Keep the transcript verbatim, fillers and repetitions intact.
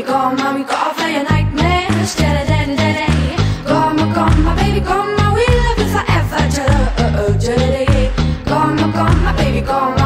baby, come on, we got off for your nightmares. Jelly, jelly, jelly. Come on, come on, baby, come on, we love you forever. Jelly, uh, uh, jelly, come on, come on, baby, come on.